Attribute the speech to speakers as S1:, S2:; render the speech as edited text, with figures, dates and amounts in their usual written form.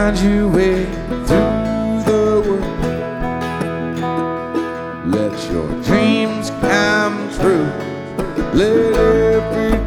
S1: find your way through the woods. Let your dreams come true. Let every